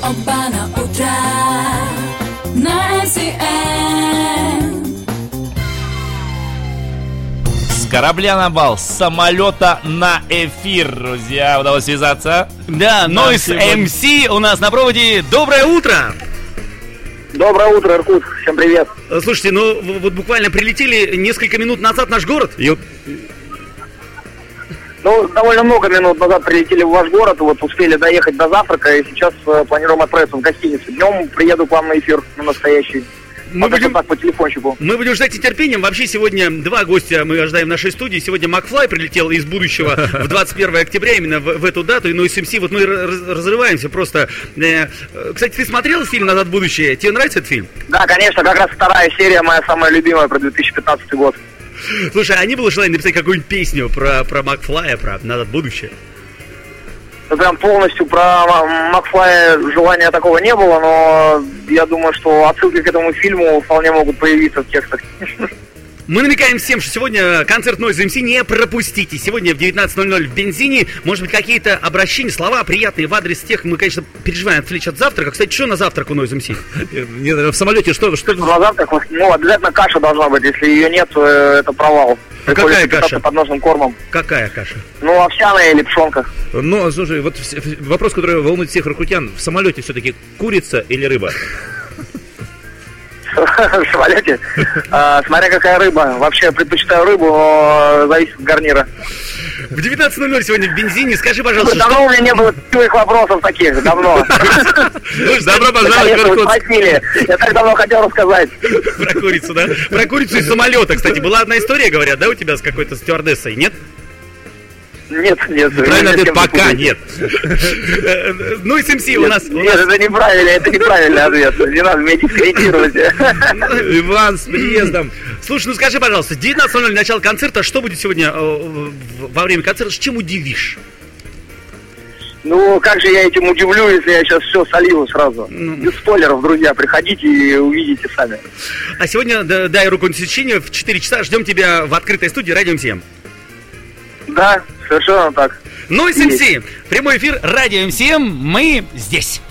Оба на утро на MCM. С корабля на бал, с самолета на эфир, друзья. Удалось связаться? Да, Noise MC у нас на проводе. Доброе утро! Доброе утро, Иркутск. Всем привет. Слушайте, ну вот буквально прилетели несколько минут назад в наш город. Ну, довольно много минут назад прилетели в ваш город, вот успели доехать до завтрака, и сейчас планируем отправиться в гостиницу. Днем приеду к вам на эфир, на настоящий. Мы будем так по телефончику. Мы будем ждать с нетерпением. Вообще сегодня два гостя мы ожидаем в нашей студии. Сегодня Макфлай прилетел из будущего в 21 октября, именно в эту дату. И Noise MC, вот мы разрываемся просто. Кстати, ты смотрел фильм «Назад в будущее»? Тебе нравится этот фильм? Да, конечно, как раз вторая серия, моя самая любимая, про 2015 год. Слушай, а не было желания написать какую-нибудь песню про Макфлая, про «Назад в будущее»? Ну, прям полностью про Макфлая желания такого не было, но я думаю, что отсылки к этому фильму вполне могут появиться в текстах. Мы намекаем всем, что сегодня концерт Noise MC не пропустите. Сегодня в 19:00 в Бензине. Может быть, какие-то обращения, слова приятные в адрес тех. Мы, конечно, переживаем отвлечь от завтрака. Кстати, что на завтрак у Noise MC? В самолете что? На завтрак, ну, обязательно каша должна быть. Если ее нет, то это провал. А какая каша? Подножным кормом. Какая каша? Ну, овсяная или пшенка. Ну, слушай, вот вопрос, который волнует всех иркутян. В самолете все-таки курица или рыба? В самолете? Смотря какая рыба. Вообще, я предпочитаю рыбу, но зависит от гарнира. В 19:00 сегодня в Бензине. Скажи, пожалуйста, давно у меня не было твоих вопросов таких, давно. Добро пожаловать в Иркутск. Я так давно хотел рассказать. Про курицу, да? Про курицу из самолета, кстати. Была одна история, говорят, да, у тебя с какой-то стюардессой, нет? Нет. Правильно ответ, пока нет. Ну и СМС у нас... Нет, это неправильный ответ. Не надо меня дискредитировать. Иван, с приездом. Слушай, ну скажи, пожалуйста, 19:00 начало концерта. Что будет сегодня во время концерта? С чем удивишь? Ну, как же я этим удивлю, если я сейчас все солью сразу. Без спойлеров, друзья, приходите и увидите сами. А сегодня, дай руку на отсечение, в 4 часа ждем тебя в открытой студии Радио МСМ. Да, совершенно так. Noise MC, прямой эфир Радио МСМ, мы здесь.